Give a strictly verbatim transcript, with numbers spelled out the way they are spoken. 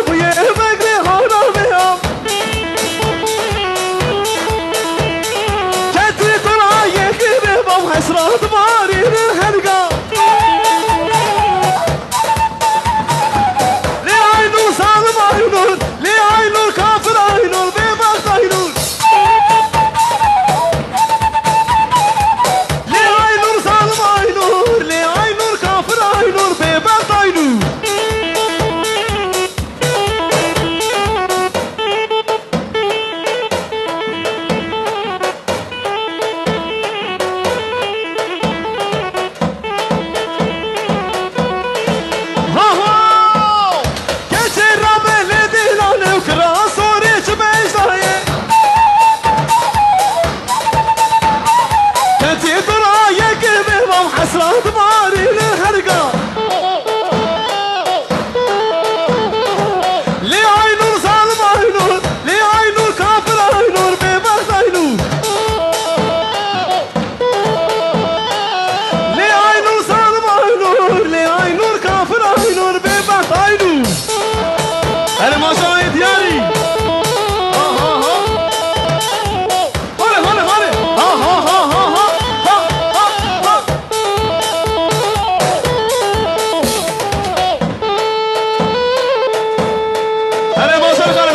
بوی بگری خانا بیام کتی ترا یکی ببام حسرات باری هنگا لی aynur salim aynur لی aynur kafir aynur bebakt aynur لی aynur salim aynur لی aynur kafir aynur bebakt aynur حسرات باري للحرقة لي عينور ظالم عينور لي عينور كافر عينور ببخت عينور لي عينور ظالم عينور لي عينور كافر عينور ببخت عينور أنا ما شاء دياري ها ها ها هلا هلا هلا ها ها ها ها ها أنا ما شاء